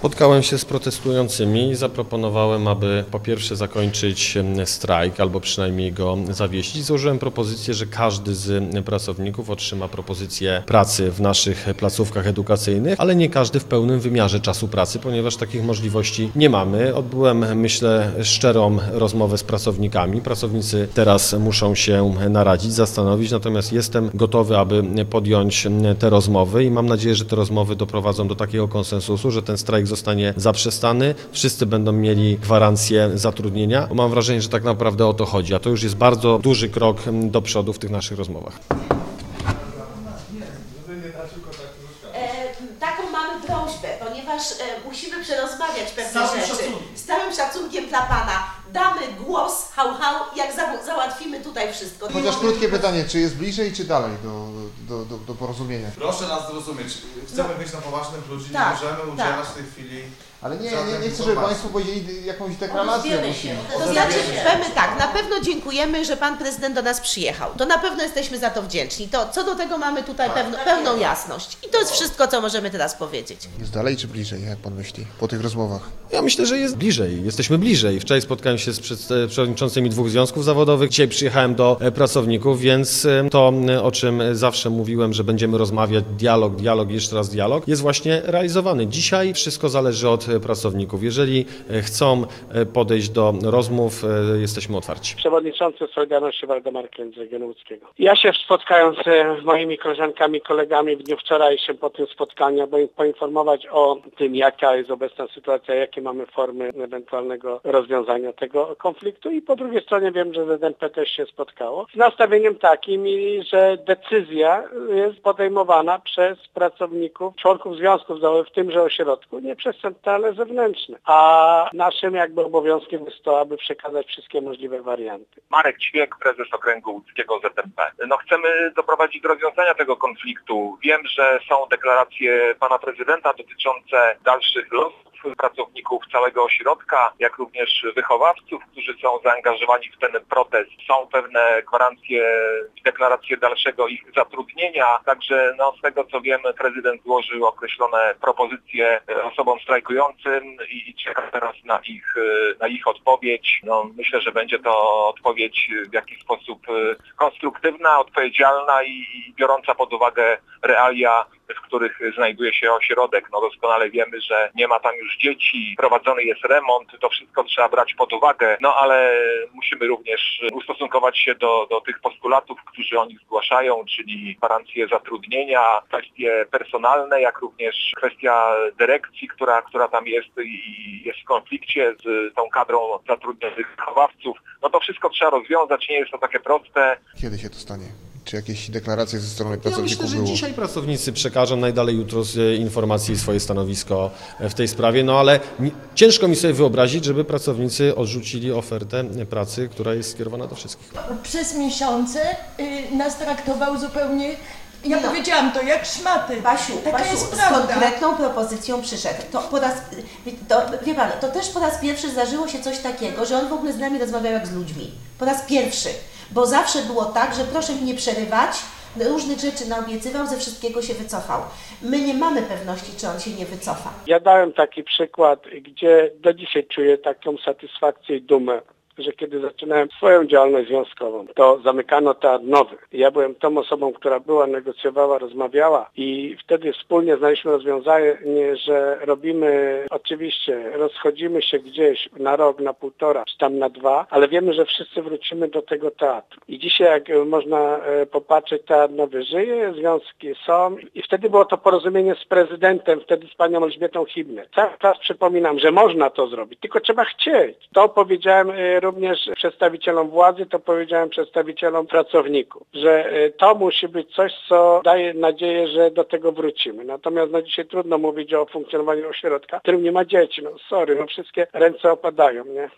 Spotkałem się z protestującymi i zaproponowałem, aby po pierwsze zakończyć strajk albo przynajmniej go zawiesić. Złożyłem propozycję, że każdy z pracowników otrzyma propozycję pracy w naszych placówkach edukacyjnych, ale nie każdy w pełnym wymiarze czasu pracy, ponieważ takich możliwości nie mamy. Odbyłem, myślę, szczerą rozmowę z pracownikami. Pracownicy teraz muszą się naradzić, zastanowić, natomiast jestem gotowy, aby podjąć te rozmowy i mam nadzieję, że te rozmowy doprowadzą do takiego konsensusu, że ten strajk zostanie zaprzestany, wszyscy będą mieli gwarancję zatrudnienia. Mam wrażenie, że tak naprawdę o to chodzi, a to już jest bardzo duży krok do przodu w tych naszych rozmowach. Taką mamy prośbę, ponieważ musimy przerozmawiać pewne rzeczy. Z całym szacunkiem dla Pana. Damy głos, jak załatwimy tutaj wszystko. Chociaż krótkie pytanie, czy jest bliżej, czy dalej do porozumienia? Proszę nas zrozumieć. Chcemy wyjść na poważnych ludzi, nie możemy udzielać w tej chwili. Ale nie chcę, żeby Państwo powiedzieli jakąś deklarację. To znaczy, powiem tak, na pewno dziękujemy, że Pan Prezydent do nas przyjechał. To na pewno jesteśmy za to wdzięczni. To co do tego mamy tutaj pełną jasność. I to jest wszystko, co możemy teraz powiedzieć. Jest dalej czy bliżej, jak Pan myśli, po tych rozmowach? Ja myślę, że jest bliżej. Jesteśmy bliżej. Wczoraj spotkałem się z przewodniczącymi 2 związków zawodowych. Dzisiaj przyjechałem do pracowników, więc to, o czym zawsze mówiłem, że będziemy rozmawiać, dialog, jeszcze raz dialog, jest właśnie realizowany. Dzisiaj wszystko zależy od pracowników. Jeżeli chcą podejść do rozmów, jesteśmy otwarci. Przewodniczący Solidarności Waldemar Klęc z regionu łódzkiego. Ja się spotkając z moimi koleżankami, kolegami w dniu wczorajszym po tym spotkaniu, aby poinformować o tym, jaka jest obecna sytuacja, jakie mamy formy ewentualnego rozwiązania tego konfliktu i po drugiej stronie wiem, że ZNP też się spotkało z nastawieniem takim, że decyzja jest podejmowana przez pracowników, członków związków zawodowych w tymże ośrodku, nie przez centralę zewnętrzne. A naszym obowiązkiem jest to, aby przekazać wszystkie możliwe warianty. Marek Ćwiek, prezes Okręgu Łódzkiego ZNP. Chcemy doprowadzić do rozwiązania tego konfliktu. Wiem, że są deklaracje pana prezydenta dotyczące dalszych losów pracowników całego ośrodka, jak również wychowawców, którzy są zaangażowani w ten protest. Są pewne gwarancje i deklaracje dalszego ich zatrudnienia. Także z tego co wiem, prezydent złożył określone propozycje osobom strajkującym i czeka teraz na ich odpowiedź. Myślę, że będzie to odpowiedź w jakiś sposób konstruktywna, odpowiedzialna i biorąca pod uwagę realia, w których znajduje się ośrodek. Doskonale wiemy, że nie ma tam już dzieci, prowadzony jest remont, to wszystko trzeba brać pod uwagę, ale musimy również ustosunkować się do tych postulatów, którzy oni zgłaszają, czyli gwarancje zatrudnienia, kwestie personalne, jak również kwestia dyrekcji, która tam jest i jest w konflikcie z tą kadrą zatrudnionych wychowawców. To wszystko trzeba rozwiązać, nie jest to takie proste. Kiedy się to stanie? Czy jakieś deklaracje ze strony pracowników myślę, że było? dzisiaj pracownicy przekażą najdalej jutro informacje i swoje stanowisko w tej sprawie, ale ciężko mi sobie wyobrazić, żeby pracownicy odrzucili ofertę pracy, która jest skierowana do wszystkich. Przez miesiące nas traktował zupełnie, powiedziałam to, jak szmaty. Basiu, jest z konkretną propozycją przyszedł. Wie Pan, to też po raz pierwszy zdarzyło się coś takiego, że on w ogóle z nami rozmawiał jak z ludźmi. Po raz pierwszy. Bo zawsze było tak, że proszę mi nie przerywać, różnych rzeczy naobiecywał, ze wszystkiego się wycofał. My nie mamy pewności, czy on się nie wycofa. Ja dałem taki przykład, gdzie do dzisiaj czuję taką satysfakcję i dumę, że kiedy zaczynałem swoją działalność związkową, to zamykano teatr nowy. Ja byłem tą osobą, która negocjowała, rozmawiała i wtedy wspólnie znaleźliśmy rozwiązanie, że robimy, oczywiście rozchodzimy się gdzieś na rok, na 1,5, czy tam na 2, ale wiemy, że wszyscy wrócimy do tego teatru. I dzisiaj, jak można popatrzeć, teatr nowy żyje, związki są i wtedy było to porozumienie z prezydentem, wtedy z panią Elżbietą Hibner. Cały czas przypominam, że można to zrobić, tylko trzeba chcieć. To powiedziałem również przedstawicielom władzy, to powiedziałem przedstawicielom pracowników, że to musi być coś, co daje nadzieję, że do tego wrócimy. Natomiast dzisiaj trudno mówić o funkcjonowaniu ośrodka, w którym nie ma dzieci. Wszystkie ręce opadają, nie?